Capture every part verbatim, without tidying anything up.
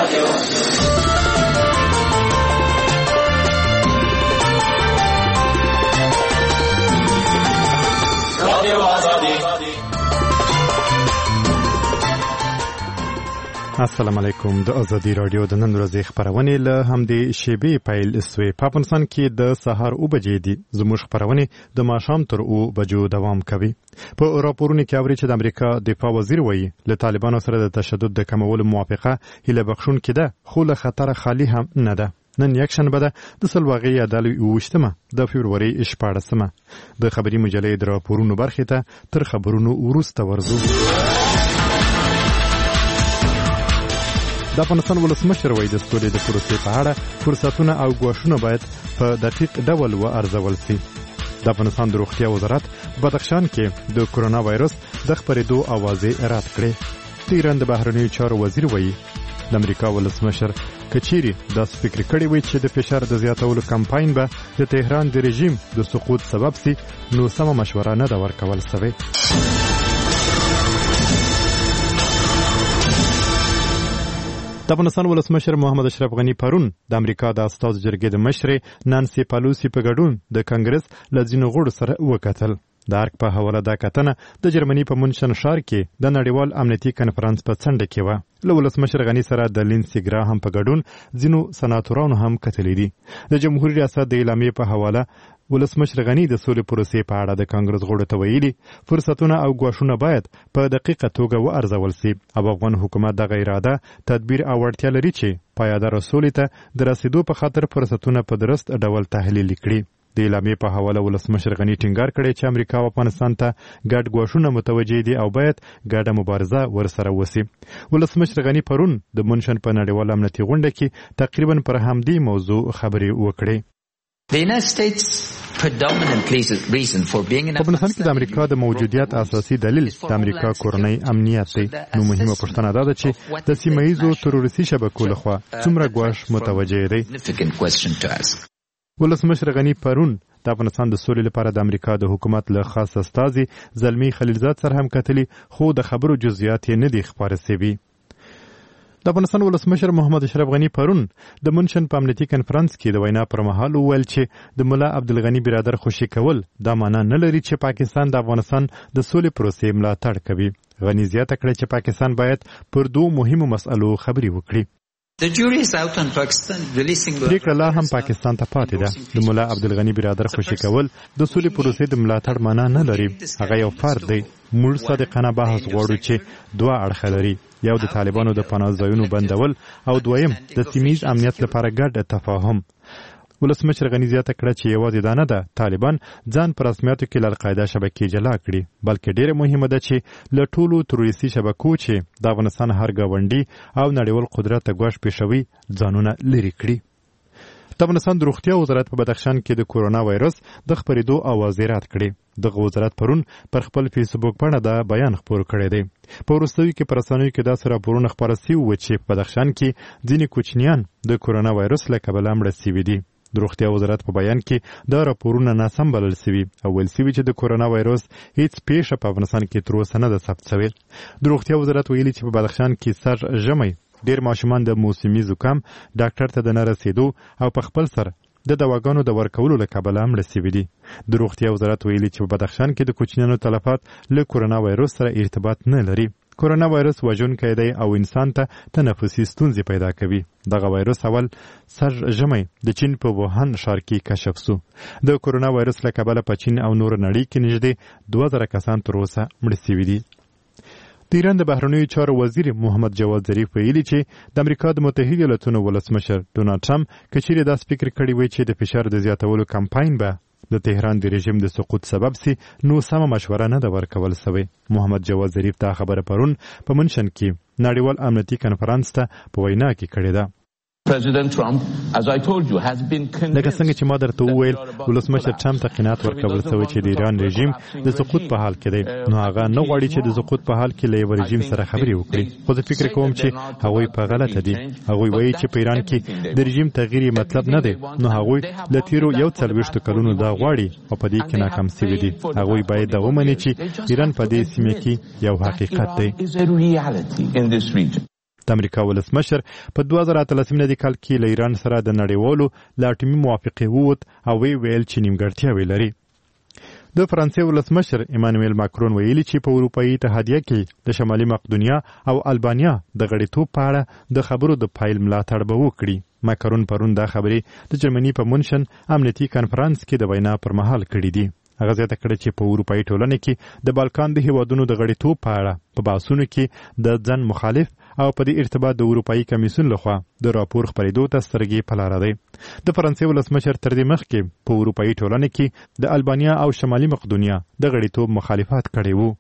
السلام علیکم. د ازادي رادیو د نن ورځې خبرونه له همدې شیبې پیل شوې. په افغانستان کې د سهار او بجې دي. زموږ خبرونه د ماښام تر او بجو دوام کوي. په راپورونو کې اوري چې د امریکا دفاع وزیر وایي له طالبانو سره د تشدد د کمولو موافقه هیله بخښونکې ده، خو له خطر خالی هم نه ده. نن یک شنبه ده د سلواغې عدالت اوویشتمه د فبروري شپاړسمه. د خبري مجلې د راپورونو برخې ته تر خبرونو وروسته ورځو. د افغانستان ولسمشر وایي د سولې د پروسې په اړه فرصتونه او ګواښونه باید په دقیق ډول وارزول شي. د افغانستان د روغتیا وزارت بدخشان کې د کرونا وایرس د خپرېدو اوازې رد کړې. د ایران د بهرنیو چارو وزیر وایي د امریکا ولسمشر کچيري داسې فکر کړی وي چې د فشار د زیاتولو کمپاین به د تهران د رژیم د سقوط سبب سي، نو سمه مشوره نه ده ورکول شوې. د افغانستان ولسمشر محمد اشرف غنی پرون د امریکا د استازو جرګې د مشرې نانسي پالوسی په ګډون د کانګرس له ځینو غړو سره وکتل. د ارګ په حواله دا کتنه د جرمني په مونشن ښار کې د نړیوال امنیتي کنفرانس په څنډه کې وه. له ولسمشر غنی سره د لینسي ګراهم په ګډون ځینو سناتورانو هم کتلې دي. د جمهوریت ریاست د اعلامیې په حواله ولسمشر غنی د سولې پروسې په اړه د کانګرس غړو ته ویلي فرصتونه او ګواښونه باید په دقیقه توګه وارزول شي او افغان حکومت دغه اراده تدبیر او وړتیا لري چې پایداره سولې ته د رسیدو په خاطر فرصتونه په درست ډول تحلیل کړي. د اعلامیې په حواله ولسمشر غنی ټینګار کړی چې امریکا او افغانستان ته ګډ ګواښونه متوجه دي او باید ګډه مبارزه ورسره وشي. ولسمشر غنی پرون د مونشن په نړیوال امنیتي غونډه کې تقریبا پر همدې موضوع خبرې وکړې. The United States predominant reason for being in افغانستان کې د امریکا د موجودیت اساسي دلیل د امریکا کورنۍ امنیت دی. نو مهمه پوښتنه دا ده چې د سیمه ییزو تروریستي شبکو لخوا څومره ګواښ متوجه دی. ولسمشر غنی پرون د افغانستان د سولې لپاره د امریکا د حکومت له خاص استازي زلمی خلیلزاد سره هم کتلي، خو د خبرو جزئیات یې نه دي خپاره شوي. د افغانستان ولسمشر محمد اشرف غنی پرون د منشن په امنیتي کنفرانس کې د وینا پر مهال وویل چې د ملا عبدالغنی برادر خوشي کول دا معنا نه لري چې پاکستان د افغانستان د سولې پروسې ملاتړ کوي. غنی زیاته کړې چې پاکستان باید پر دوه مهمو مسألو خبرې وکړي. پریکړه لا هم پاکستان ته پاتې ده. د ملا عبدالغنی برادر خوشي کول د سولې پروسې د ملاتړ معنا نه لري. هغه یو فرد دی. موږ صادقانه بحث غواړو چې دوه اړخه لري، یو د طالبانو د پناه ځایونو بندول او دویم د سیمه‌ییز امنیت لپاره ګډ تفاهم. ولسمشر غنی زیاته کړه چې یوازې دا نه ده طالبان ځان په رسمیاتو کې له القاعده شبکې جلا کړي، بلکې ډېره مهمه ده چې له ټولو تروریستي شبکو چې د افغانستان هر ګاونډي او نړیوال قدرت ته ګواښ پېښوي ځانونه لرې کړي. د افغانستان د روغتیا وزارت په بدخشان کې د کرونا وایرس د خپرېدو اوازې رد کړې. دغه وزارت پرون پر خپل فیسبوک باندې دا بیان خپور کړی دی. په وروستیو کې په رسنیو کې داسې راپورونه خپاره سوي وو چې په بدخشان کې ځینې کوچنیان د کرونا وایرس له کبله مړه سوي دي. د روغتیا وزارت په بیان کې دا راپورونه ناسم بلل سوي او ویل سوي چې د کرونا وایرس هیڅ پیښه په افغانستان کې تر اوسه نه ده ثبت شوې. د روغتیا وزارت ویلي چې په بدخشان کې سر ژمی ډېر ماشومان د موسمي زکام ډاکټر ته د نه رسېدو او په خپل سر د دواګانو د ورکولو له کبله مړه سوي دي. د روغتیا وزارت ویلي چې په بدخشان کې د کوچنیانو تلفات له کرونا وایرس سره ارتباط نه لري. کرونا وایرس وژونکی دی او انسان ته تنفسي ستونزې پیدا کوي. دغه وایرس اول سر ژمی د چین په ووهان ښار کې کشف سو. د کرونا وایرس له کبله په چین او نور نړۍ کې نږدې دوه زره کسان تر اوسه مړه سوي دي. د ایران د بهرنیو چارو وزیر محمد جواد ظریف ویلي چې د امریکا د متحده ایالاتونو ولسمشر ډونالډ ټرمپ کچېرې داسې فکر کړی وي چې د فشار د زیاتولو کمپاین به د تهران د رژیم د سقوط سبب سي، نو سمه مشوره نه ده ورکول شوې. محمد جواد ظریف دا خبره پرون په منشن کې نړیوال امنیتي کنفرانس ته په وینا کې کړې ده. President Trump, as I told you, has been convinced. لکه څنګه چې ما درته وویل ولسمشر ټرمپ ته قناعت ورکول شوی چې د ایران رژیم د سقوط په حال کې دی، نو هغه نه غواړي چې د سقوط په حال کې له یو رژیم سره خبرې وکړي. خو زه فکر کوم چې هغوی په غلطه دي. هغوی وایي چې په ایران کې د رژیم تغییر مطلب نه دی، نو هغوی له تیرو یو څلوېښتو کلونو دا غواړي او په دې کې ناکام شوي دي. هغوی باید دا ومني چې ایران په دې سیمه کې یو حقیقت دی. د امریکا ولسمشر په دوه زره اتلسم میلادي کال کې له ایران سره د نړیوالو له اټومي موافقې ووت او وی ویل چې نیمګړتیاوې لري. د فرانسې ولسمشر ایمانوئل ماکرون ویلي چې په اروپایي اتحادیه کې د شمالي مقدونیا او البانیا د غړیتوب په اړه د خبرو د پایل ملاتړ به وکړي. ماکرون پرون دا خبرې د جرمني په مونشن امنیتي کانفرنس کې د وینا پر مهال کړې دي. هغه زیاته کړه چې په اروپایي ټولنه کې د بالکان د هیوادونو د غړیتوب په اړه په بحثونو کې د ځن مخالف او په دې ارتباط د اروپایي کمیسیون لخوا د راپور خپرېدو ته سترګې په لاره دی. د فرانسې ولسمشر تر دې مخکې په اروپایي ټولنه کې د البانیا او شمالي مقدونیا د غړیتوب مخالفت کړی وو.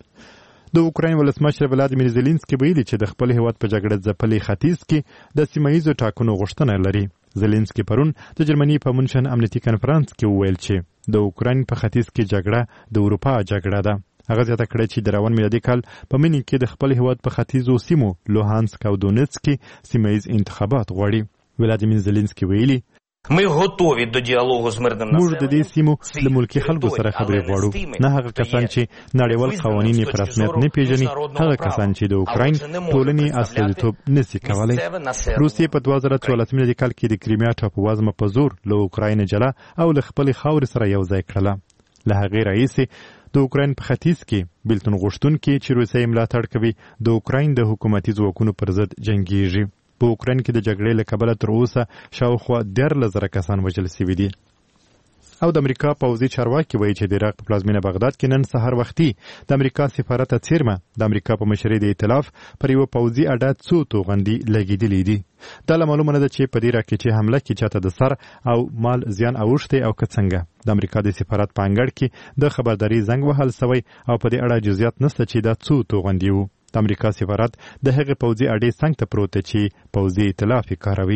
د اوکراین ولسمشر ولادیمیر زيلنسکي ویلي چې د خپل هیواد په جګړه ځپلي ختیځ کې د سیمه ییزو ټاکنو غوښتنه لري. زيلنسکي پرون د جرمني په مونشن امنیتي کانفرنس کې وویل چې د اوکراین په ختیځ کې جګړه د اروپا جګړه ده. هغه زیاته کړه چې د روان میلادي کال په مني کې د خپل هیواد په ختیځو سیمو لوهانسک او دونیتسک کې سیمه ییز انتخابات غواړي. ولادیمیر زيلنسکي ویلي Мы готові до діалогу з мирним населенням. موږ د دې سیمو له ملکي خلکو سره خبرې غواړو. نه هغه کسان چې نړیوال قوانین یې په رسمیت نه پیژني، هغه کسان چې د اوکراین ټولنې استازیتوب نشي کولی. روسیې په دوه زره څوارلسم میلادي کال کې د کریمیا ټاپووزمه په زور له اوکراین جلا او له خپلې خاورې سره یو ځای کړله. له هغې راهیسې د اوکراین په ختیځ کې بیلتون غوښتونکي چې روسیه یې ملاتړ کوي د اوکراین د حکومتي ځواکونو پر ضد جنګیږي. په اوکراین کې د جګړې له کبله تر اوسه شاوخوا دیارلس زره کسان وژل شوي دي. او د امریکا پوځي چارواکي وایي چې د عراق په پلازمینه بغداد کې نن سهار وختي د امریکا سفارت څیرمه د امریکا په مشرۍ د ائتلاف پر یوه پوځي اډه څو توغندي لګېدلې دي. دا لا معلومه نه ده چې په دې راکټي حمله کې چاته د سر او مال زیان اوښتی او که څنګه. د امریکا د سفارت په انګړ کې د خبرداري زنګ وهل سوی او په دې اړه جزئیات نشته چې دا څو توغندي وو. د امریکا سفارت د هغې پوځي اډې څنګ ته پروت دی چې پوځي ائتلاف یې کاروي.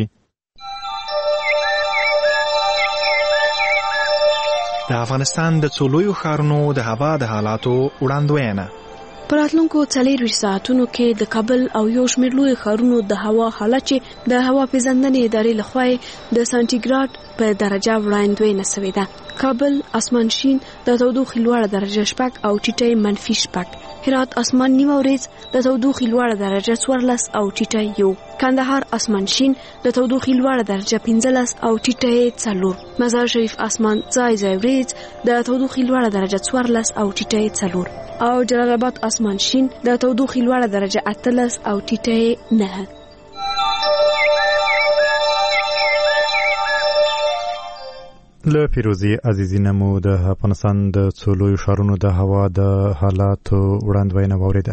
د افغانستان د څو لویو ښارونو د هوا د حالاتو وړاندوینه. په راتلونکو څلوېښت ساعتونو کې د کابل او یو شمېر لویو ښارونو د هوا حالت چې د هوا پیژندنې ادارې لخوا د سانتیګراډ په درجه وړاندوینه شوې ده. کابل اسمان شین د تودوخې لوړه درجه شپږ او ټیټه منفي شپږ. هرات اسمان نیمه ورځ د تودوخې لوړه درجه څوارلس او ټیټه یو. کندهار اسمان شین د تودوخې لوړه درجه پنځلس او ټیټه څلور. مزار شریف اسمان ځای ځای ورځ د تودوخې لوړه درجه څوارلس او ټیټه څلور. او جلال آباد اسمان شین د تودوخې لوړه درجه اتلس او ټیټه نه. له فیروزي عزیزي نه مو د افغانستان د څو لویو ښارونو د هوا د حالاتو وړاندوینه واورېده.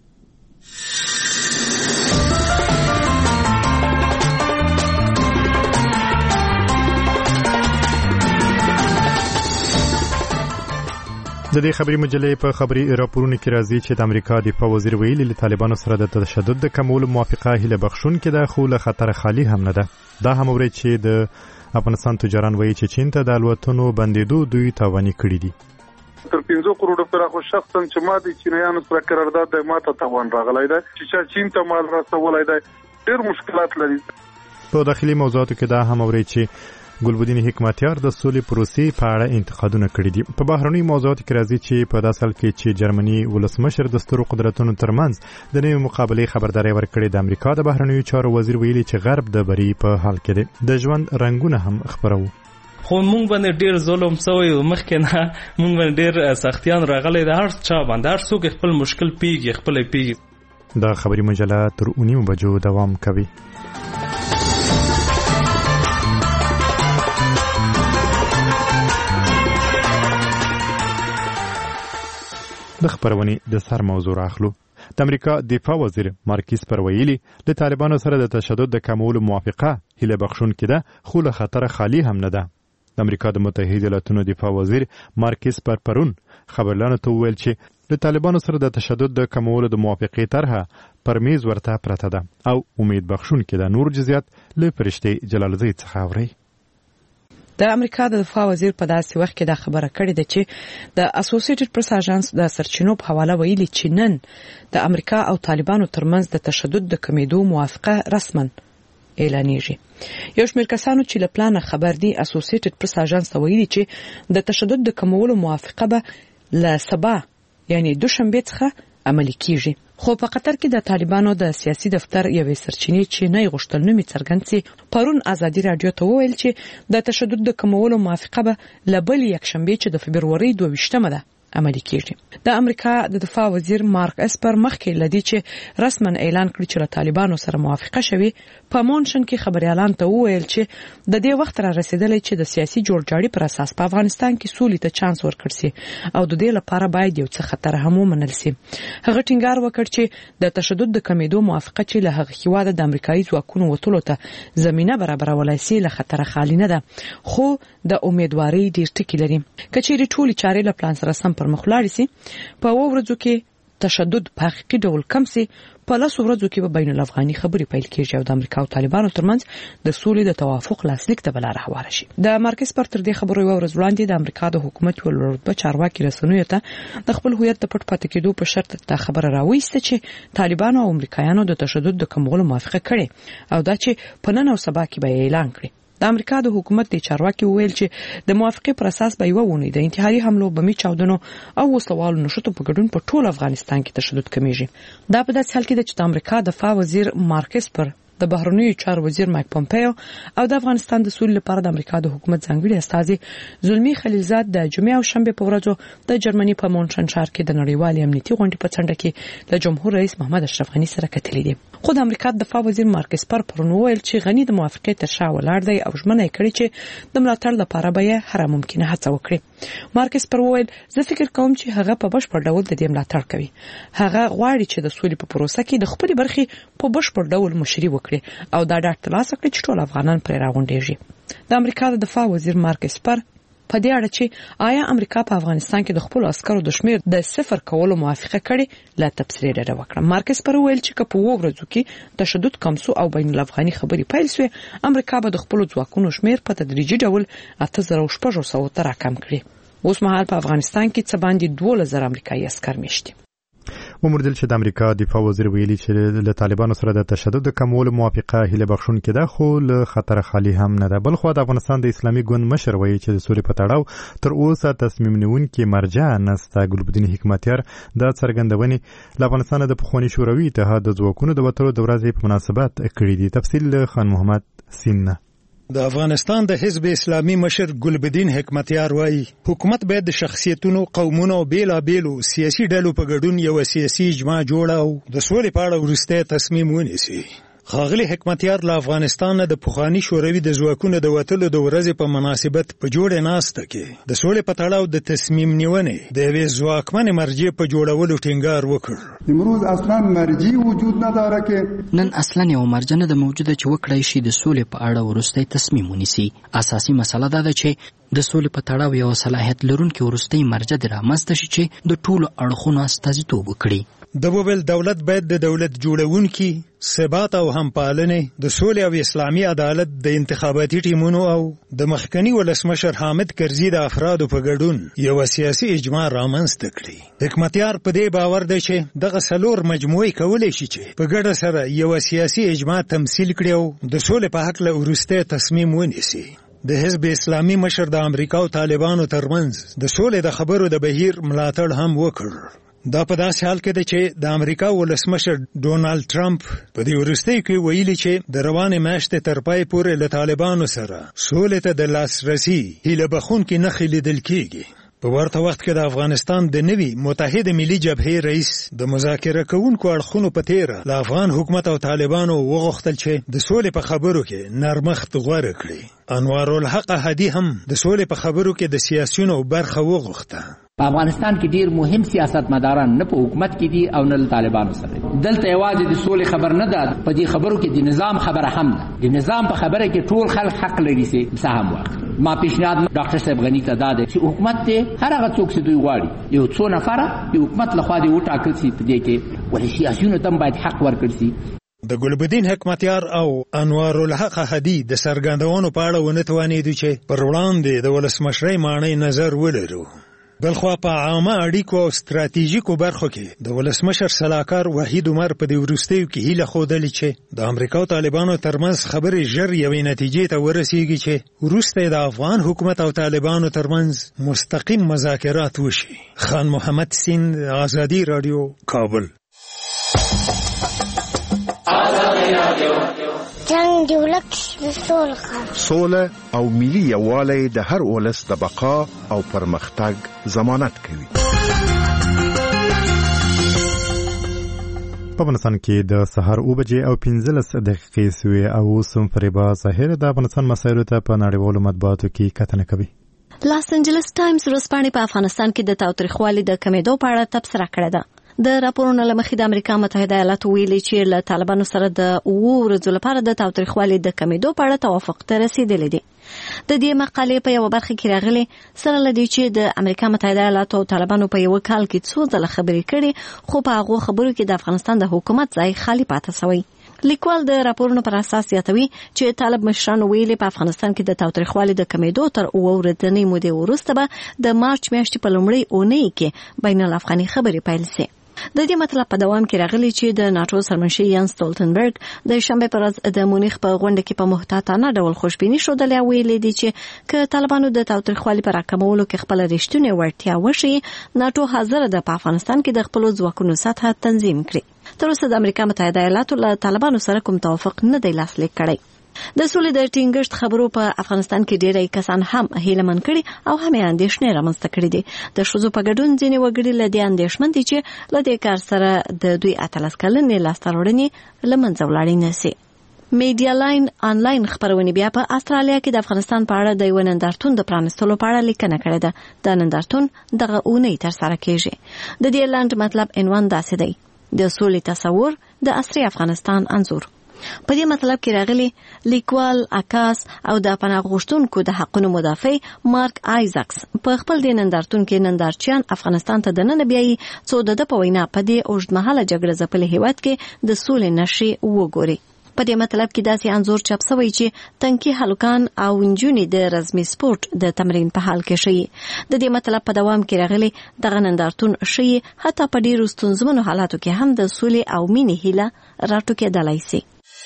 د دې خبري مجلې په خبري راپورونو کې راځي چې د امریکا دفاع وزیر ویلي له طالبانو سره د تشدد د کمولو موافقه هیله بخښونکې ده خو له خطر خالي هم نه ده. دا هم اوري چې د افغانستان تجاران وایي چې چین ته د الوتنو بندېدو دوی تاواني کړي دي. تر پنځه کروڑه پر خو شخصا چې ما د چینایانو سره قرارداد د ماته تاوان راغلی دی چې چین ته مال رسولای دی ډېر مشکلات لري. په داخلي موضوعاتو کې دا هم اوري چې ګلبدین حکمتیار د سولې پروسې په اړه انتقادونه کړي دي. په بهرنیو موضوعاتو کې راځي چې په داسې حال کې چې جرمني ولسمشر د سترو قدرتونو ترمنځ د نوې مقابلې خبرداری ورکړې، د امریکا د بهرنیو چارو وزیر ویلي چې غرب د بری په حال کې دی. د ژوند رنګونه هم خبرو. خو مونږ باندې ډیر ظلم شوی او مخکې نه مونږ باندې ډیر سختیان راغلي. د هر چا باندې هر څوک خپل مشکل پیږي خپل پیږي. دا خبري مجله تر اونیو بجو دوام کوي. د خبرونې د سر موضوع راخلو. د امریکا دفاع وزیر مارکیس پر ویلي د طالبانو سره د تشدد د کمولو موافقه هیله بخښونکې ده خو له خطر خالی هم نه ده. د امریکا د متحده ایالاتونو دفاع وزیر مارکیس پر پرون خبرلانو ته وویل چې د طالبانو سره د تشدد د کمولو د موافقې طرحه پر میز ورته پرته ده او امید بخښونکې ده. نور جزئیات له فرشتې جلالزی څخه اورئ. د امریکا د دفاع وزیر په داسې وخت کې دا خبره کړې ده چې د اسوسییټډ پریس اژانس د سرچینو په حواله ویلي چې نن د امریکا او طالبانو ترمنځ د تشدد د کمیدو موافقه رسما اعلانېږي. یو شمېر کسانو چې له پلانه خبر دي اسوسییټډ پریس اژانس ته ویلي چې د تشدد د کمولو موافقه به له سبا یعنی دوشنبه څخه عملي کیږي. خو په قطر کې د طالبانو د سیاسي دفتر یوې سرچینې چې نه غوښتل نومي څرګند سي پرون ازادي رادیو ته وویل چې د تشدد د کمولو موافقه به لبل یک شنبه چې د فبروري دوه ویشتمه ده عملي کیږي. د امریکا د دفاع وزیر مارک اسپر مخکې لدی چې رسما اعلان کړی چې له طالبانو سره موافقه شوی په مونشن کې خبريالان ته وویل چې د دې وخت را رسیدلی چې د سیاسي جوړجاړي پر اساس په افغانستان کې سولې ته چانس ورکړ سي او د دې لپاره باید یو څه خطر هم ومنل سي. هغه ټینګار وکړ چې د تشدد د کمیدو موافقه چې له هغه هیواده د امریکایي ځواکونو وټولو ته زمينه برابرولای سي له خطر خالی نه ده خو د امیدواري ډیر ټکی لري. کچېری ټولي چارې له پلان سره سم پر مخ لاړ سي په ورځو کې تشدد په حقیقي ډول کم سي په لاسو ورځو کې به بین الافغاني خبري پیل کیږي او د امریکا او طالبانو ترمنځ د سولې د توافق لاسلیک ته بل راهواره شي. د مارکس پر تر دې خبرو یو ورځ وړاندې د امریکا د حکومت ول رتبه چارواکي رسنیو ته د خپل هویت د پټ پاتې کېدو په شرط د خبره راوېسته چې طالبانو او امریکایانو د تشدد د کمولو موافقه کړې او دا چې په نن او سبا کې به اعلان کړي. د امریکا د حکومت د چارواکي ویل چې د موافقې پر اساس به یو ونی د انتحاري حملو بمي چاودنو او وسوالو نشټو په ګډون په ټول افغانستان کې تشدد کمیږي. دا په داسې حال کې چې د امریکا دفاع وزیر مارکس پر د بهرنیو چارو وزیر مایک پومپیو او د افغانستان د سولې لپاره د امریکا د حکومت ځانګړي استازي زلمی خلیلزاد د جمعې او شنبه په ورځو د جرمني په مونشن ښار کې د نړیوال امنیتي غونډې په څنډه کې د جمهور رئیس محمد اشرف غنی سره کتلې دي. خو د امریکا د دفاع وزیر مارکس پر پرون ویل چې غنی د موافقې تر شا ولاړ دی او ژمنه کړې چې د ملاتړ لپاره به هر ممکنه هڅه وکړي. مارکس پر ویل زه فکر کوم چې هغه په بشپړ ډول د دې ملاتړ کوي. هغه غواړي چې د سولې په پروسه کې د خپل برخې په بشپړ ډول مشري وکړي او دا ډاډ ترلاسه کړي چې ټول افغانان پر راغونډيږي. د امریکا د دفاع وزیر مارکس پر په دې اړه چې آیا امریکا په افغانستان کې د خپل عسکرو د شمیر د صفر کولو موافقه کړې لا تفصیلي ډېر وکړه. مارکس پر ویل چې په وګړو کې تشدد کم سو او بین الافغاني خبري پیل سوې امریکا به د خپل ځواکونو شمیر په تدریجي ډول اته زره شپږ سوه ته راکم کړي. اوس مهال په افغانستان کې څه باندې دوه زره امریکایي عسکر میشته. ومردل چې د امریکا دفاع وزیر ویلي چې له طالبانو سره د تشدد کمولو موافقه هله بخښونکې ده خو له خطر خالی هم نه ده. بل خو د افغانستان د اسلامي ګوند مشر وایي چې د سولې په تړاو تر اوسه تصمیم نیونکي مرجع نسته. ګلبدین حکمتیار د څرګندونې له افغانستان د پخواني شوروي اتحاد د ځواکونو د وتلو د ورځې په مناسبت کړی دي. تفصیل خان محمد سینه. د افغانستان د حزب اسلامي مشر ګلبدین حکمتیار وایي حکومت باید د شخصیتونو قومونو بیلابیلو سیاسي ډلو په ګډون یو سیاسي اجماع جوړه او د سولې په اړه وروستی تصمیم ونیسي. ښاغلي حکمتیار له افغانستان د پخواني شوروي د ځواکونو د وتلو د ورځې په مناسبت په جوړه ناسته کې د سولې په تړاو د تصمیم نیونې د یوې ځواکمنې مرجع په جوړولو ټینګار وکړ. امروز اصلا مرجع وجود نداره که نن اصلا یو مرجع نه د موجوده چې وکړای شي د سولې په اړه وروستی تصمیم ونیسي. اساسي مسله دا ده چې د سولې په تړاو یو صلاحیت لرونکي وروستی مرجع د رامنځته شي چې د ټولو اړخونو استازیتوب وکړي. د وویل دولت باید د دولت جوړونکي ثبات او همپالنې د سولې او اسلامي عدالت د انتخاباتي ټیمونو او د مخکني ولسمشر حامد کرزي د افرادو په ګډون یو سیاسي اجماع رامنځته کړي. حکمتیار په دې باور دی چې دغه څلور مجموعې کولی شي چې په ګډه سره یو سیاسي اجماع تمثیل کړي او د سولې په حق له وروستی تصمیم ونیسي. د حزب اسلامي مشر د امریکا او طالبانو ترمنځ د سولې د خبرو د بهیر ملاتړ هم وکړ. دا په داسې حال کې ده چې د امریکا ولسمشر ډونالد ټرمپ په دې وروستیو کې ویلي چې د روانې میاشتې تر پای پورې له طالبانو سره سولې ته د لاسرسي هیله بخښونکي نښې لیدل کېږي. په ورته وخت کې د افغانستان د نوي متحده ملي جبهې رئیس د مذاکره کوونکو اړخونو په تیره له افغان حکومت او طالبانو وغوښتل چې د سولې په خبرو کې نرمښت غوره کړي. انوار الحق هدي هم د سولې په خبرو کې د سیاسيونو برخه وغوښته. په افغانستان کې ډیر مهم سیاستمداران نه په حکومت کې دي او نه طالبانو سره. دلته یوازې د سولې خبر نه ده، په دې خبرو کې د نظام خبره هم ده. د نظام په خبره کې ټول خلک حق لري چې سهم واخلي. ما پیشنهاد ډاکټر صاحب غنی ته داده چې حکومت ته هر هغه څوک چې دوی غواړي یو څو نفره د حکومت لخوا دی وټاکل شي په دې کې ولې سیاسيونو ته باید حق ورکړي شي. د ګلبدین حکمتیار او انوار الحق هدي د سرګندونو په اړه ونه توانېدو چې پر وړاندې د ولسمشرۍ معنی نظر ولرو. بلخوا په عامه اړیکو او ستراتیژیکو برخو کې د ولسمشر سلاکار وحید عمر په دې وروستیو کې هیله ښودلې چې د امریکا او طالبانو ترمنځ خبرې ژر یوې نتیجې ته ورسیږي چې وروسته د افغان حکومت او طالبانو ترمنځ مستقیم مذاکرات وشي. خان محمد سیند، آزادی رادیو، کابل. جنگ دی ولک سول خان سوله او ملي یووالی د هر ولس د بقا او پرمختګ ضمانت کوي. په افغانستان کې د سهار اوه بجې او پنځلس دقیقې سوې او اوس هم فریبا ظاهر د افغانستان مسایلو ته په نړیوالو مطبوعاتو کې کتنه کوي. لاس انجلس ټایمز ورځپاڼې په افغانستان کې د تاوتریخوالي د کمیدو په اړه تبصره کړې ده. د راپورونو له مخې د امریکا متحده ایالاتو ویلي چې له طالبانو سره د اوو ورځو لپاره د تاوتریخوالي د کمیدو په اړه توافق ته رسیدلی دی. د دې مقالې په یو برخه کې راغلي سره لدی چې د امریکا متحده ایالاتو او طالبانو په یو کال کې څو ځله خبرې کړي، خو په هغه خبرو کې د افغانستان د حکومت ځای خالی پاتې شوی. لیکوال د راپورونو پر اساس یادوي چې طالب مشرانو ویلي په افغانستان کې د تاوتریخوالي د کمیدو تر اوه ورځې مودې وروسته به د مارچ میاشتې په لومړۍ اونۍ کې بین الافغاني خبرې پیل شي. د دې مطلب په دوام کې راغلی چې د ناتو سرمنشي یان سټولټنبرګ د شنبه پر ورځ د مونیخ په غونډه کې په محتاطانه ډول خوشبیني ښودلې او ویلي دي چې که طالبانو د تاوتریخوالي پر راکمولو کې خپل رښتینې وړتیا وشي، ناتو حاضر ده په افغانستان کې د خپل ځواکونو سطح تنظیم کړي. تر اوسه د امریکا متحده ایالاتو له طالبانو سره کوم توافق نه دی لاسلیک کړی. د سولې د ټینګښت خبرو په افغانستان کې ډېری کسان هم هیلهمن کړي او هم اندېښنې رامنځته کړي دي. د ښځو په ګډون ځینې وګړي له دې اندېښمن دي چې له دې کار سره د دوی اتلس کلنې لاسته راوړنې له منځه ولاړې نه شي. میډیا لاین آنلاین خبرونه بیا په استرالیا کې د افغانستان په اړه د یو نندارتون د پرانستلو په اړه لیکنه کړې ده. دا نندارتون دغه اونۍ ترسره کیږي. د دې لاند مطلب عنوان داسې دی: د سولې تصور، د عصري افغانستان انځور. په دې مطلب کې راغلي لیکوال عکاس او د پناه غوښتونکو د حقونو مدافع مارک آیزاکس په خپل د نندارتون کې نندارچیان افغانستان ته دننه بیایي څو د په وینا په دې اوږدمهاله جګړه ځپلي هیواد کې د سولې نشي وګوري. په دې مطلب کې داسې انځور چاپ شوی چې تنکي هلکان او نجونې د رزمي سپورت د تمرین په حال کې شي. د دې مطلب په دوام کې راغلي دغه نندارتون شي حتی په ډیرو ستونزمنو حالاتو کې هم د سولې او مینې هیله راټوکېدلی شي.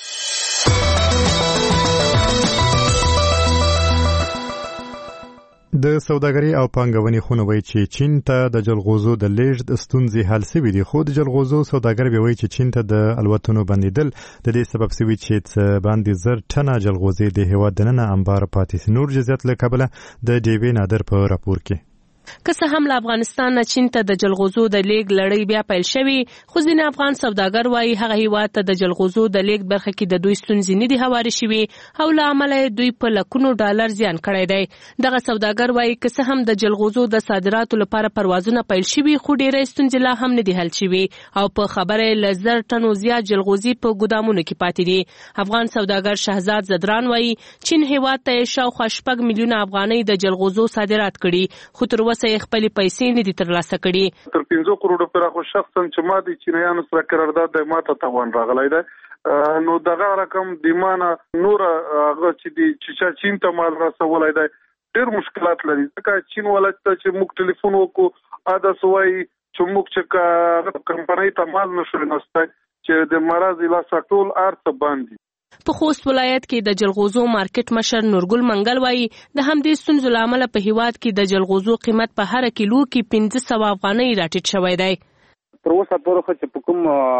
د سوداګرۍ او پانګونې خونه وایي چې چین ته د جلغوزو د لیږد ستونزې حل شوي دي، خو د جلغوزو سوداګر به وایي چې چین ته د الوتنو بندیدل د دې سبب شوي چې څه باندې زر ټنه جلغوزې د هیواد دننه انبار پاتې شي. نور جزئیات له کابله د ډیوې نادر په راپور کې. که څه هم له افغانستان نه چین ته د جلغوزو د لیږد لړۍ بیا پیل شوې، خو ځینې افغان سوداګر وایي هغه هیواد ته د جلغوزو د لیږد برخه کې د دوی ستونزې نه دي هوارې شوې او له امله دوی په لکونو ډالر زیان کړی دی. دغه سوداګر وایي که څه هم د جلغوزو د صادراتو لپاره پروازونه پیل شوي، خو ډېرې ستونزې لا هم نه دي حل شوې او په خبره له زر ټنو زیات جلغوزي په ګودامونو کې پاتې دي. افغان سوداګر شهزاد زدران وایي چین هیواد ته شاوخوا شپږ میلیونه افغانۍ د جلغوزو صادرات کړي، خو تر اوسه یې خپلې پیسې نه دي ترلاسه کړي. تر پنځه کروڑه پر خو شخصا چې ما د چینایانو سره قرارداد د ماته توان راغلی دی، نو دغه رقم د مانه نور هغه چې د چا چین ته مال رسولای دی ډېر مشکلات لري. ځکه چین ولایت ته چې موږ ټلیفون وکړو ادا سوای چې موږ چې کمپنۍ ته مال نشو نسته چې د مرز لا ټول ارڅ باندې. په خوست ولایت کې د جلغوزو مارکیټ مشر نورګل منګل وایي د همدې ستونزو له امله په هیواد کې د جلغوزو قیمت په هر کیلو کې پنځه سوه افغانۍ راټیټ شوی دی. تر اوسه پورې چې په کوم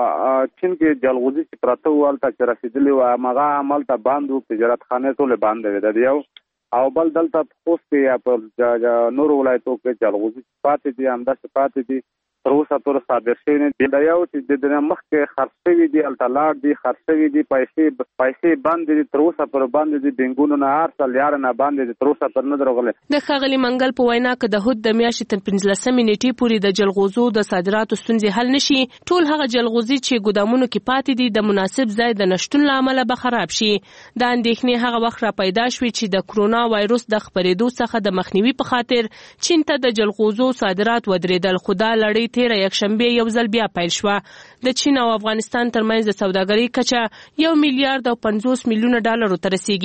چین کې جلغوزي چې پراته وو هلته چې رسېدلي وو هغه همالته بند وو، تجارت خانې ټولې بندې وې. د یو او بل دلته په خوست کې یا په نورو ولایتو کې جلغوزي پاتې دي، همداسې پاتې دي. تر اوسه پورې صادر شوي نه دي. د یو چې د مخکې خرڅ شوي دي هلته لاړ دي، خرڅ شوي دي، پیسې پیسې بندې دي، تر اوسه پورې بندې دي. بینکونو نه هر څه لیاره نه بندې دي، تر اوسه پورې نه دي راغلي. د ښاغلي منګل په وینا که د هود د میاشتې تر پنځلسمې نېټې پورې د جلغوزو د صادراتو ستونزې حل نشي، ټول هغه جلغوزي چې ګودامونو کې پاتې دي د مناسب ځای د نشتون له امله به خراب شي. دا اندېښنې هغه وخت را پیدا شوې چې د کرونا وایروس د خپرېدو څخه د مخنیوي په خاطر چین ته د جلغوزو صادرات ودرېدل، خو دا لړۍ تېره یکشنبې یو ځل بیا پیل شوه. د چین او افغانستان ترمنځ د سوداګرۍ کچه یو میلیارډ او پنځوس میلیونه ډالرو ته رسیږي.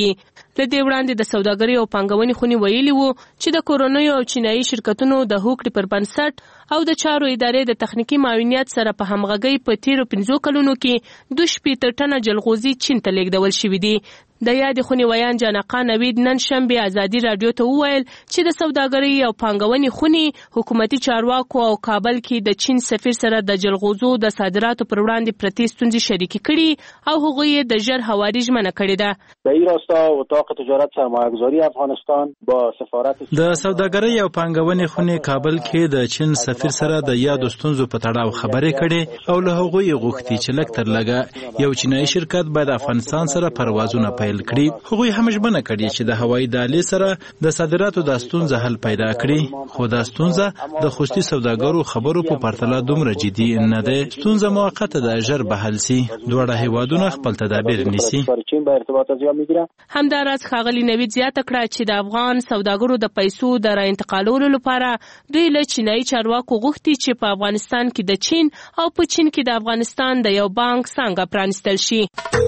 لدې وړاندې د سوداګرۍ او پانګونې خونې ویلي وو چې د کورنیو او چینایي شرکتونو د هوکړې پر بنسټ او د چارو ادارې د تخنیکي معاونیت سره په همغږۍ په تیرو پنځو کلونو کې دوه شپېته ټنه جلغوزي چین ته لیږدول شوي دي. د یادې خونې ویان جانقا نوید نن شنبه ازادي راډیو ته وویل چې د سوداګرۍ او پانګونې خونې حکومتي چارواکو او کابل کې د چین سفیر سره د جلغوزو د صادراتو پر وړاندې پرتې ستونزې شریکې کړي او هغوی یې د ژر هواري ژمنه کړې ده. در این راستا اتاق تجارت سرمایه‌گذاری افغانستان با سفارت د سوداګرۍ او پانګونې خونې کابل کې د چین سفیر سره د یادو ستونزو په تړاو خبرې کړې او له هغوی غوښتي چې لږ تر لږه یو چینایي شرکت باید افغانستان سره پروازونه پیل کړي. هغوی هم ژمنه کړې چې د هوایي دهلیز سره د صادراتو د ستونزه حل پیدا کړي، خو دا ستونزه د خصوصي سوداګرو خبرو په پرتله دومره جدي نه ده. ستونزه موقته ده، ژر به حل سي. دواړه هیوادونه خپل تدابیر نیسي. همداراز ښاغلي نوید زیاته کړه چې د افغان سوداګرو د پیسو د را انتقالولو لپاره دوی له چینایي چارواکو غوښتي چې په افغانستان کې د چین او په چین کې د افغانستان د یو بانک څنګه پرانستل شي.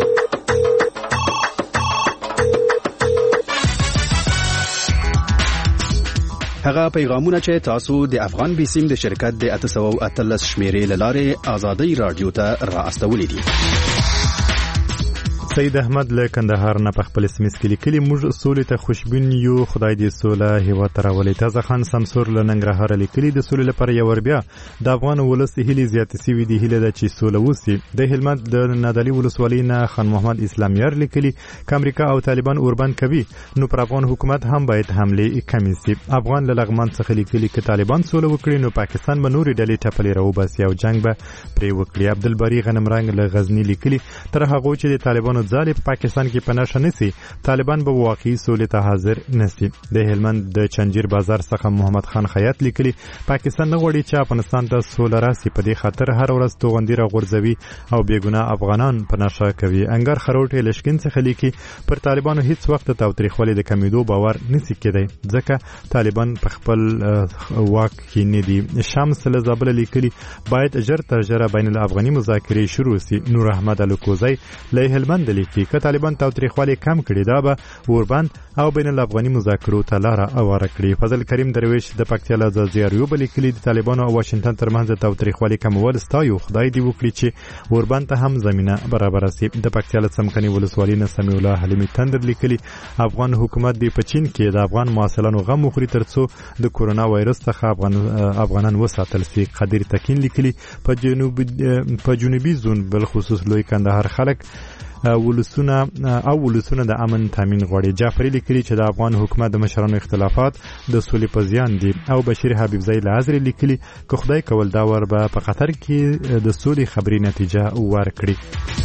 هغه پیغامونه چې تاسو د افغان بیسیم د شرکت د اته سوه او اتلس شمیرې له لارې ازادي رادیو ته را استولې دي. سید احمد له کندهار نه په خپل سیمه کې لیکلي موږ سولې ته خوشبین یو، خدای دې سوله هیواد ته راولي. تازه خان سمسور له ننګرهار لیکلي د سولې لپاره یو ور بیا د افغان ولس هیلې زیاتې سوي دي، هیله ده چې سوله وسي. د هلمند د نادعلي ولسوالۍ نه خان محمد اسلامیار لیکلي که امریکا او طالبان اوربند کوي نو پر افغان حکومت هم باید حمله کمې سي. افغان له لغمان څخه لیکلي که طالبان سوله وکړي نو پاکستان به نورې ډلې ټپلې راوباسي او جنگ به پرې وکړي. عبدالباری غنمرنګ له غزني لیکلي تر هغه چې د طالبانو ځالې په پاکستان کې پناه نشي طالبان به واقعي سولې ته حاضر نشي. د هلمند د چنجیر بازار څخه محمد خان خیاط لیکلي پاکستان نه غواړي چې افغانستان ته سوله راسي، په دې خاطر هر ورځ توغندي را غورځوي او بېګناه افغانان په نشه کوي. انګر خروټ لشکین څخه لیکي پر طالبانو هیڅ وخت تاوتریخوالي د کمیدو باور نشي کېدی ځکه طالبان په خپل واک کې نه دي. شمس له زابل لیکلي باید ژر تر ژره بین الافغاني مذاکرې شروع سي. نور احمد الکوزی له هلمند لیکي که طالبان تاوتریخوالي کم کړي دا به اوربند او بین الافغاني مذاکرو ته لاره هواره کړي. فضل کریم درویش د پکتیا له زیاریوب لیکلي د طالبانو او واشنگټن ترمنځ تاوتریخوالي کمول ستایو، خدای دې وکړي چې اوربند ته هم زمينه برابر سي. د پکتیا له څمکني ولسوالۍ نه سمیع الله حلیمي تندر لیکلي افغان حکومت دی په چین کې د افغان محصلانو غم مخوري ترڅو د کورونا وایرس څخه افغان افغانان وساتل سي. قدیر تکین لیکلي په جنوب په جنوبي زون بل خصوص لوی کندهار خلک ولسونه او ولسونه د امن تامین غواړي. جعفری لیکلي چې د افغان حکومت د مشرانو اختلافات د سولې په زیان دي. او بشیر حبیبزی لازری لیکلي که خدای کول دا ور به په قطر کې د سولې خبري نتیجه ورکړي.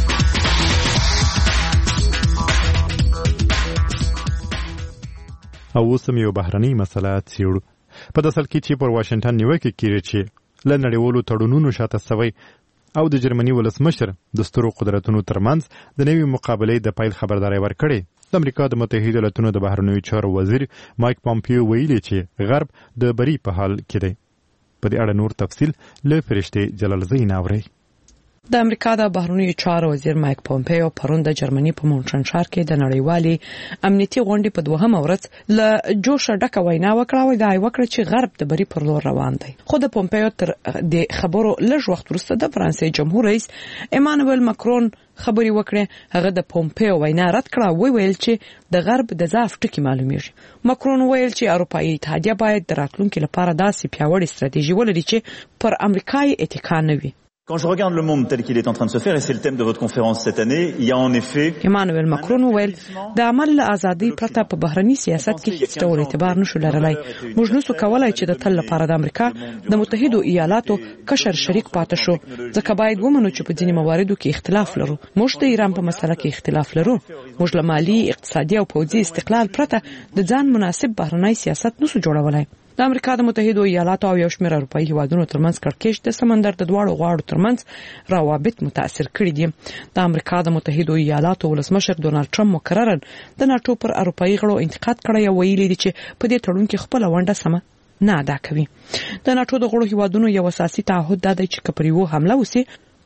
او اوس یو بهرنۍ مسله څیړو په داسل کې چې پر واشنگټن نیوکه کیږي چې له نړیوالو تړونونو شاته سوی او د جرمني ولسمشر د سترو قدرتونو ترمنځ د نوې مقابلې د پیل خبرداري ورکړي. د امریکا د متحده ایالاتونو د بهرنیو چارو وزیر مایک پامپیو ویلي چې غرب د بری په حال کې دی. په دې اړه نور تفصیل له فرشته جلال زین اوري. د امریکا د بهرنیو چارو وزیر مایک پامپیو پرون د جرمني په مونټرن ښار کې د نړیوالې امنیتي غونډې په دوهمه ورځ له جوشه ډکه وینا وکړه او دا وکړه چې غرب د بری پر لور روان دی. خو د پامپیو تر د خبرو لږ وخت وروسته د فرانسې جمهور رئیس ایمانوئل ماکرون خبري وکړه. هغه د پامپیو وینا رد کړه او ویل چې د غرب د ضعف ټکی معلومیږي. ماکرون ویل چې اروپאי اتحادیه باید د راتلونکو لپاره داسې پیاوړې ستراتیژي ولري چې پر امریکای اتکا نه وي. Quand je regarde le monde tel qu'il est en train de se faire, et c'est le thème de votre conférence cette année, il y a en effet... Emmanuel Macron ویل د عمل له ازادۍ پرته په بهرني سیاست کې هیڅ ډول اعتبار نشو لرلای. موږ نسو کولای چې د تل لپاره د امریکا د متحده ایالاتو کشر شریک پاتې شو ځکه باید ومنو چې په ځینې مواردو کې اختلاف لرو. موږ د ایران په مسله کې اختلاف لرو. موږ له مالی، اقتصادي او پوځي استقلال پرته د ځان مناسب بهرنی سیاست نسو جوړولای. د امریکا د متحده ایالاتو او یو شمېر اروپאי هیوادونو ترمنځ کړکېچ د سمندر د دواړو غاړو ترمنځ روابط متاثر کړي دي. د امریکا د متحده ایالاتو ولسمشر ډونالد ټرمپ مکررا د ناتو پر اروپאי غړو انتقاد کړی او ویلي دي چې په دې تړون کې خپل ونډه سمه نه ادا کوي. د ناتو د غړو هیوادونو یو اساسي تعهد دا دی چې کپریو حمله وسی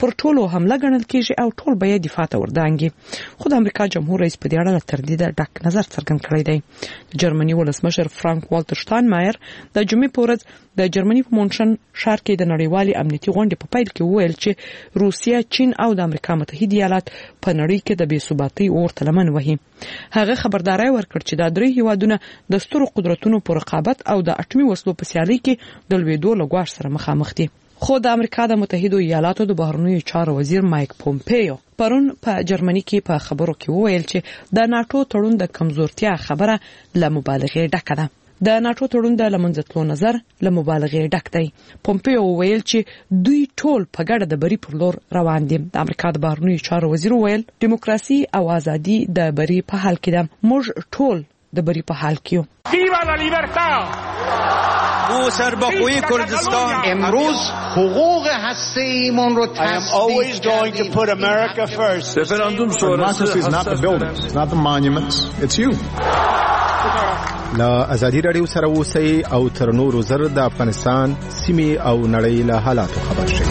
پر ټولو حمله ګڼل کیږي او ټول به یې دفاع ته وردانګي. خو د امریکا جمهور رئیس په دې اړه تردید ډک نظر څرګند کړی دی. جرمني ولسمشر فرانک والټر شتاینمایر د جمعې په ورځ د جرمني په مونشن ښار کې د نړیوالې امنیتي غونډې په پیل کې وویل چې روسیا، چین او د امریکا متحده ایالات په نړۍ کې د بې ثباتۍ اور ته لمن وهي. هغه خبرداري ورکړه چې دا درې هیوادونه د سترو قدرتونو په رقابت او د اټومي وسلو په سیالۍ کې د لویدو له ګواښ سره مخامخ دي. خو د امریکا د متحده ایالاتو د بهرنیو چارو وزیر مایک پومپیو پرون په جرمني کې په خبرو کې وویل چې د ناتو تړون د کمزورتیا خبره له مبالغې ډکه ده. د ناتو تړون د لمنځتلو نظر له مبالغې ډک دی. پومپیو وویل چې دوی ټول په ګډه د بری پر لور روان دي. د امریکا د بهرنیو چارو وزیر وویل دیموکراسي او ازادي د بری په حال کې ده. موږ ټول د بری په حال کې یو. ویوا لا لیبرتا او سرباخوی کردستان امروز حقوق هسته‌ایمون رو تثبیت کردیم. رفراندوم شورای is not the buildings, it's not the monuments, it's you. لا ازادي رادیو سره اوسئ او تر نورو زر د افغانستان سیمې او نړۍ له حالاتو خبر شئ.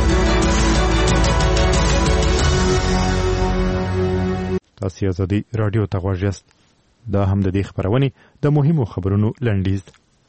تاسو ازادي رادیو ته غواړئ دا هم د دې خبرونه د مهمو خبرونو لنډیز.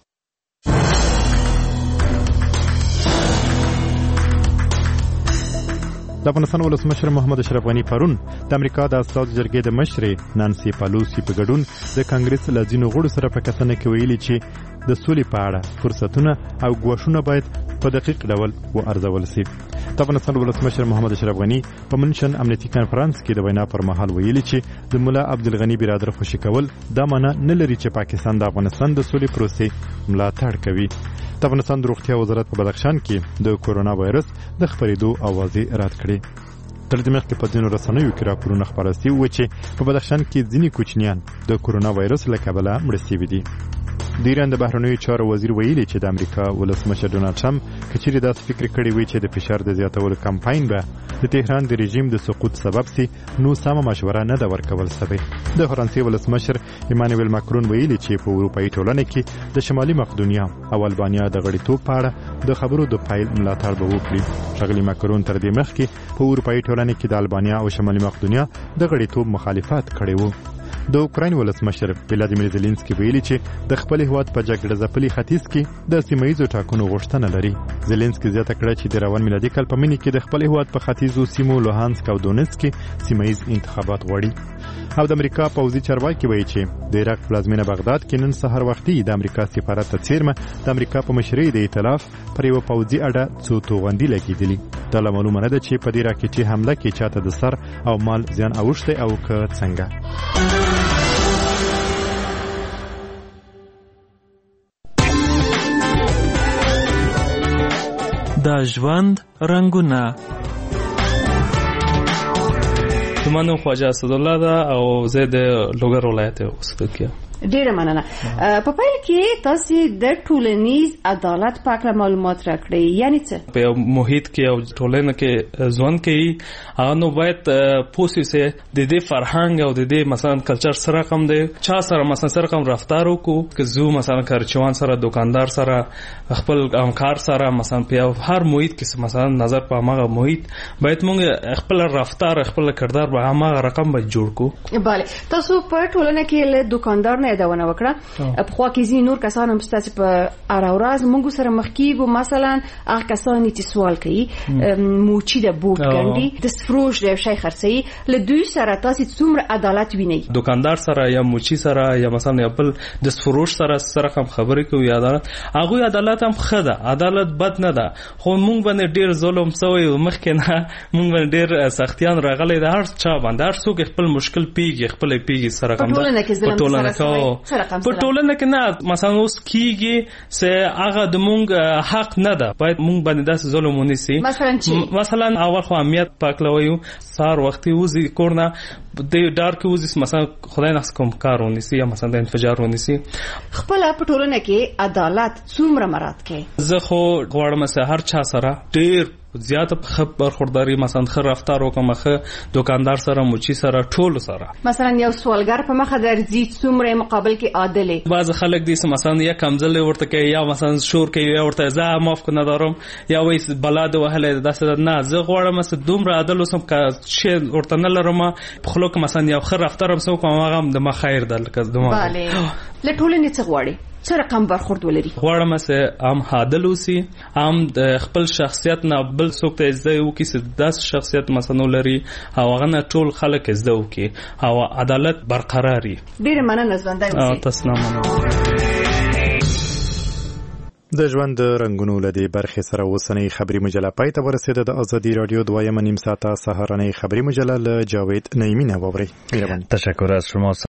د افغانستان ولسمشر محمد اشرف غنی پرون د امریکا د اساسي جرګې د مشرې نانسي پالوسی په ګډون د کانګرس له ځینو غړو سره په کتنه کې ویلي چې د سولې په اړه فرصتونه او ګواښونه باید په دقیق ډول وارزول شي. د افغانستان ولسمشر محمد اشرف غنی په منشن امنیتي کانفرنس کې د وینا پر مهال ویلي چې د مولا عبدالغنی برادر خوشي کول دا معنی نه لري چې پاکستان د افغانستان د سولې پروسې ملاتړ کوي. د افغانستان د روغتیا وزارت په بدخشان کې د کورونا وایرس د خپرېدو اوازې رد کړې. تر دې مخکې په ځینو رسنیو کې راپورونه خپاره شوي وو چې په بدخشان کې ځینې کوچنیان د کورونا وایرس له کبله مړه شوي دي. د ایران د بهرنیو چارو وزیر ویلي چې د امریکا ولسمشر ډونالد ټرمپ کچېرې داسې فکر کړی وي چې د فشار د زیاتولو کمپاین به د تهران د رژیم د سقوط سبب سي، نو سمه مشوره نه ده ورکول شوې. د فرانسې ولسمشر ایمانوئل ماکرون ویلي چې په اروپایي ټولنه کې د شمالي مقدونیا او البانیا د غړیتوب په اړه د خبرو د پایل ملاتړ به وکړي. ښاغلي ماکرون تر دې مخکې په اروپایي ټولنه کې د البانیا او شمالي مقدونیا د غړیتوب مخالفت کړی و. د اوکراین ولسمشر ولادیمیر زيلنسکي ویلي چې د خپل هیواد په جګړه ځپلي ختیځ کې د سیمایي ټاکنو غوښتنه لري. زيلنسکي زیاته کړه چې د روان میلادي کال په منځ کې د خپل هیواد په ختیځو سیمو لوهانسک او دونیتسک کې سیمایي انتخابات غواړي. او د امریکا پوځي چارواکي وایي چې د عراق پلازمینه بغداد کې نن سحر وختي د امریکا سفارت ته څیرمه د امریکا په مشرۍ د ائتلاف پر یو پوځي اډه څو توغندي لګېدلي. دا معلومه نه ده چې په دې راکټي حمله کې چاته د سر او مال زیان اوښته او که څنګه. د ژوند رنگونه. زمانو خواجه اسدالله ده او زه د لوګر ولایت اوسیدونکی یم. ډیره مننه. په پیل کې تاسو د ټولنیز عدالت په اړه معلومات راکړئ، یعنی څه؟ په یو محیط کې او ټولنه کې ژوند کوي، هغه نو باید پوسې سه د دې فرهنګ او د دې مثلا کلچر سره کوم دی، چا سره مثلا سره کوم رفتار وکړو، که زو مثلا کارچوان سره، دکاندار سره، خپل همکار سره، مثلا په هر محیط کې مثلا نظر په هغه محیط باید موږ خپل رفتار، خپل کردار به هغه رقم به جوړ کو. bale تاسو په ټولنه کې له دکاندار نه یادونه وکړه. په خوا کې زی نور کسان هم ستاسو په اړه ورځ موږ سره مخ کیږو، مثلا هغه کسان چې سوال کوي موچی د بوت ګنډي د فروش د شي خرڅي، له دوی سره تاسو څومره عدالت وینئ؟ دکاندار سره یا موچی سره یا مثلا خپل د فروش سره سره کوم خبرې کوي، عدالت هغه عدالت هم خده، عدالت بد نه ده، خو موږ باندې ډیر ظلم سوی مخکې نه، موږ باندې ډیر سختیان راغلي، د هر چا باندې هر څوک خپل مشکل پیږي، خپل پیږي سره کوم په ټولنه کې په ټولنه کې نه مثلا اوس کیږي چې هغه د مونږ حق نه ده، باید مونږ باندې داسې ظلم ونیسي. مثلا اول خو امنیت پاکلوي، سار وختي وزي کورنه د ډار کې وزي مثلا خدای نه کوم کار ونیسي یا مثلا د انفجار ونیسي. خپل په ټولنه کې عدالت څومره مراد کوي؟ زه خو غواړم چې هر چا سره ډیر زیاته ښه برخورداري مثلا ښه رفتار وکړم ښه دکاندار سره موچی سره ټول سره مثلا یو سوالګر په مخه درځي څومره مقابل کې عادل بعض خلک دي مثلا یا کمزل ورته کوي یا مثلا شور کوي یا ورته زه معاف کنه دارم یا وای بلاد وهله داسه نه زه غواړم مثلا دومره عادل اوسم که شی ورته نه لرم په خلکو کې مثلا یو ښه رفتار هم سو کوم هغه د ما خیر دل که دمه bale له ټولنې څخه غواړي څه رقم برخورد ولري غواړم چې عام عادل اوسي عام د خپل شخصیت نه بل څوک ته زده وکي چې داس شخصیت مثلا لري او هغه نه ټول خلک زده وکي او عدالت برقراري ډیر مننه ژوندۍ اوسئ تاسو نه مننه د ژوند رنگونو لدی برخه سره وسنۍ خبري مجله پای ته ورسېده. د ازادي رادیو دویمه نیم ساعته سهارنۍ خبري مجله له جاوید نعیمی نه ووري. مهربان. تشکر از شما.